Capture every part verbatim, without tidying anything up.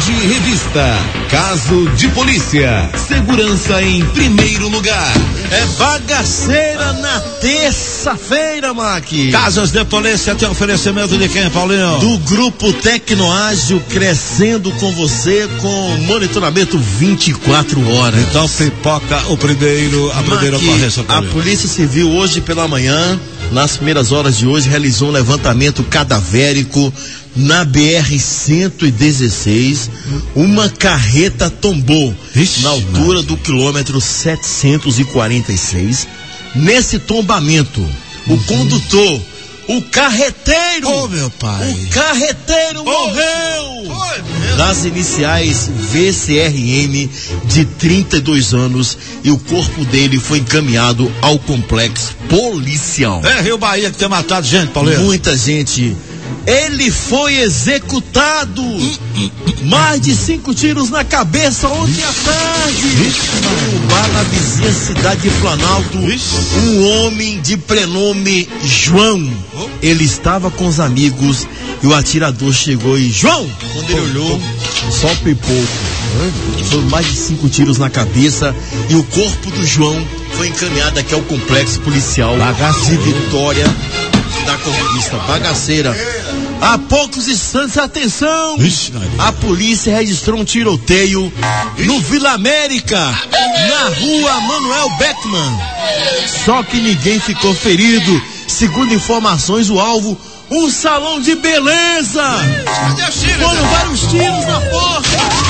Tarde Revista. Caso de polícia. Segurança em primeiro lugar. É bagaceira na terça-feira, Maqui. Casos de polícia tem oferecimento de quem, Paulinho? Do Grupo Tecnoágil, crescendo com você com monitoramento vinte e quatro horas. Então pipoca o primeiro, a primeira Maqui, ocorrência, Paulinho. A Polícia Civil hoje pela manhã, nas primeiras horas de hoje, realizou um levantamento cadavérico na B R cento e dezesseis. Uma carreta tombou Ixi, na altura mas... do quilômetro setecentos e quarenta e seis. Nesse tombamento, o uhum. condutor, o carreteiro, oh, meu pai. o carreteiro oh, morreu. Oh, das iniciais V C R M, de trinta e dois anos, e o corpo dele foi encaminhado ao complexo policial. É Rio Bahia que tem matado gente, Paulinho. Muita gente. Ele foi executado. Hum, hum, Mais de cinco tiros na cabeça ontem à tarde. Um bar na vizinha cidade de Planalto. Um homem de prenome João. Ele estava com os amigos e o atirador chegou e João, quando ele olhou, só pipoco. Foram mais de cinco tiros na cabeça e o corpo do João foi encaminhado aqui ao complexo policial de Vitória da Conquista. Bagaceira. Há poucos instantes, atenção! Ixi, a polícia registrou um tiroteio no Vila América, na rua Manuel Beckman. Só que ninguém ficou ferido. Segundo informações, o alvo, um salão de beleza. Foram vários tiros na porta.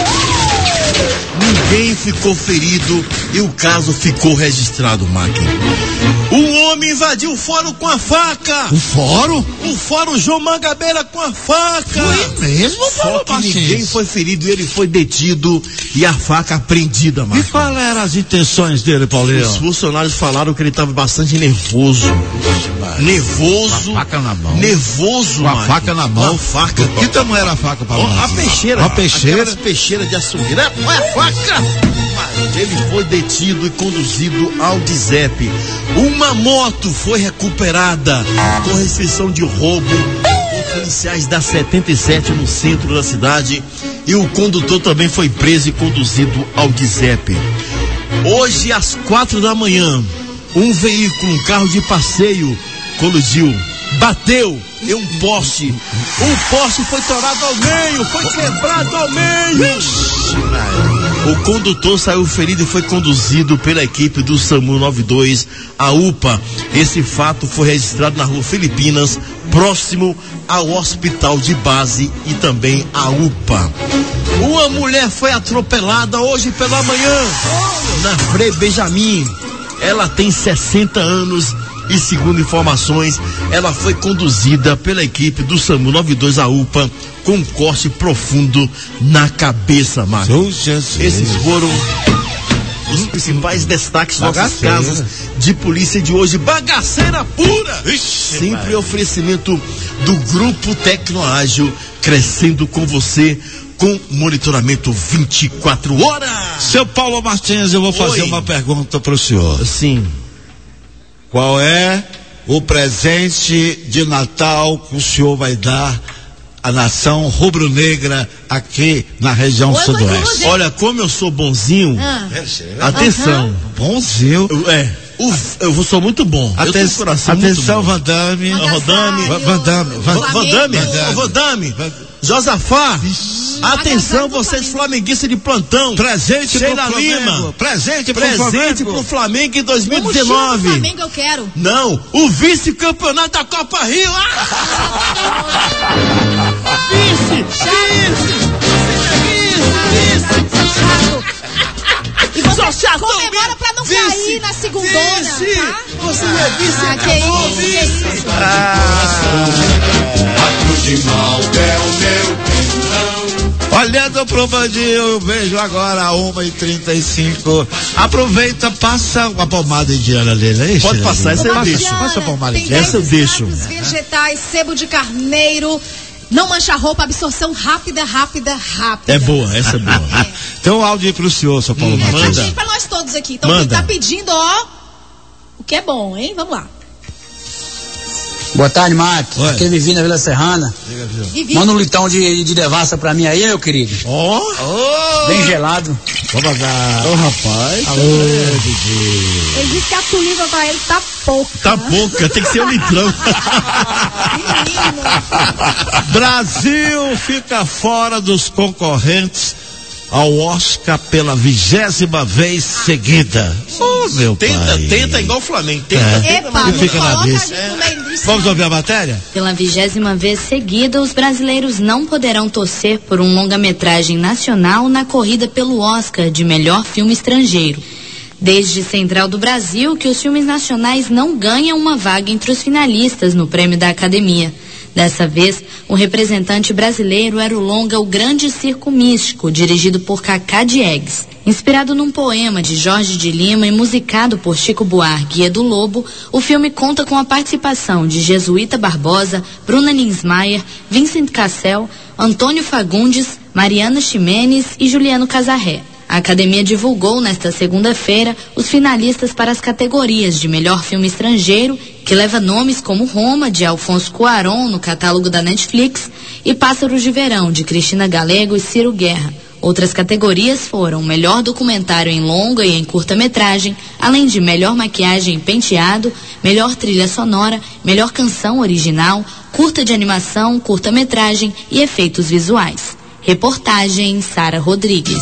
Ninguém ficou ferido e o caso ficou registrado, máquina. Um homem invadiu o fórum com a faca. O fórum? O fórum João Mangabeira com a faca. Foi mesmo, Só que ninguém foi ferido e ele foi detido e a faca apreendida, máquina. E qual eram as intenções dele, Paulinho? Os funcionários falaram que ele estava bastante nervoso. Nervoso. Com a faca na mão. Nervoso, Com a máquina. faca na mão. Com a faca. Que tamanho era a faca, Paulinho? A peixeira. A peixeira? Aquelas peixeiras de açougueira. Não é faca. Ele foi detido e conduzido ao D I S E P. Uma moto foi recuperada com restrição de roubo por policiais da setenta e sete no centro da cidade. E o condutor também foi preso e conduzido ao D I S E P. Hoje, às quatro da manhã, um veículo, um carro de passeio, colidiu, bateu em um poste. Um poste foi torado ao meio, foi quebrado ao meio. O condutor saiu ferido e foi conduzido pela equipe do SAMU noventa e dois à U P A. Esse fato foi registrado na rua Filipinas, próximo ao hospital de base e também à U P A. Uma mulher foi atropelada hoje pela manhã na Frei Benjamin. Ela tem sessenta anos e, segundo informações, ela foi conduzida pela equipe do SAMU noventa e dois à U P A com um corte profundo na cabeça, Marcos. Esses foram os principais destaques das nossas casas de polícia de hoje. Bagaceira pura! Ixi, sempre oferecimento do Grupo Tecnoágil, crescendo com você com monitoramento vinte e quatro horas. Seu Paulo Martins, eu vou fazer Oi. uma pergunta para o senhor. Sim. Qual é o presente de Natal que o senhor vai dar à nação rubro-negra aqui na região Oi, sudoeste? Olha, como eu sou bonzinho, ah. atenção, uhum. bonzinho, eu, é, o, eu sou muito bom. Aten eu coração atenção, Van Damme, Van Damme, Van Damme, Van Damme, Van Damme, Josafá. Atenção, vocês flamenguistas de plantão. Presente Sheila pro Lima. Flamengo. Presente pro Presente Flamengo. pro Flamengo em dois mil e dezenove. O Flamengo eu quero. Não, o vice-campeonato da Copa Rio. Ah! Vice! Vice! Vice! Vice! E você comemora pra não vice, cair na segundona, vice, tá? Você é vice, ah, que isso, vice. isso. Ah. Ato de mal é o meu perdão. Olhando pro bandinho, eu vejo agora a uma e trinta e cinco. Aproveita, passa a pomada indiana dele, é isso? Pode passar, essa eu deixo. Passa a pomada indiana. Essa eu deixo. Vegetais, sebo de carneiro. Não mancha a roupa, absorção rápida, rápida, rápida. É boa, essa é boa. É. Então, áudio aí pro senhor, seu Paulo hum, Martins. Recadinho pra nós todos aqui. Então, quem tá pedindo, ó, o que é bom, hein? Vamos lá. Boa tarde, Mato. Aqui é Vivi na Vila Serrana. Vivi. Manda um litão de, de devassa pra mim aí, meu querido. Ó. Oh. Bem gelado. Vamos dar. Ô, rapaz. Alô, Didi. Ele disse que a tulipa pra ele tá pouca. Tá pouca, tem que ser um litrão. Brasil fica fora dos concorrentes ao Oscar pela vigésima vez seguida. Oh, meu tenta, pai. Tenta igual o Flamengo. Tenta, É. tenta. Epa, Não não fica na coloca vista. a gente no meio disso. Vamos ouvir a matéria? Pela vigésima vez seguida, os brasileiros não poderão torcer por um longa-metragem nacional na corrida pelo Oscar de melhor filme estrangeiro. Desde Central do Brasil, que os filmes nacionais não ganham uma vaga entre os finalistas no prêmio da Academia. Dessa vez, o representante brasileiro era o longa O Grande Circo Místico, dirigido por Cacá Diegues. Inspirado num poema de Jorge de Lima e musicado por Chico Buarque e Edu Lobo, o filme conta com a participação de Jesuíta Barbosa, Bruna Linsmeyer, Vincent Cassel, Antônio Fagundes, Mariana Ximenes e Juliano Casarré. A Academia divulgou nesta segunda-feira os finalistas para as categorias de melhor filme estrangeiro, que leva nomes como Roma, de Alfonso Cuarón, no catálogo da Netflix, e Pássaros de Verão, de Cristina Galego e Ciro Guerra. Outras categorias foram melhor documentário em longa e em curta-metragem, além de melhor maquiagem e penteado, melhor trilha sonora, melhor canção original, curta de animação, curta-metragem e efeitos visuais. Reportagem Sara Rodrigues.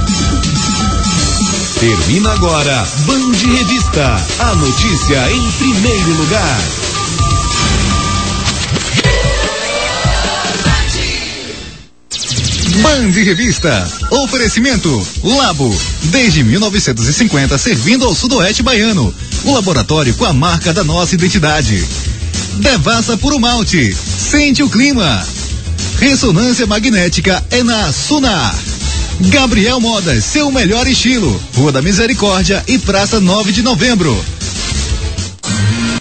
Termina agora Band Revista, a notícia em primeiro lugar. Band Revista, oferecimento Labo, desde mil novecentos e cinquenta servindo ao sudoeste baiano, o laboratório com a marca da nossa identidade. Devassa Puro Malte, sente o clima. Ressonância magnética é na Sunar. Gabriel Modas, seu melhor estilo. Rua da Misericórdia e Praça nove de Novembro.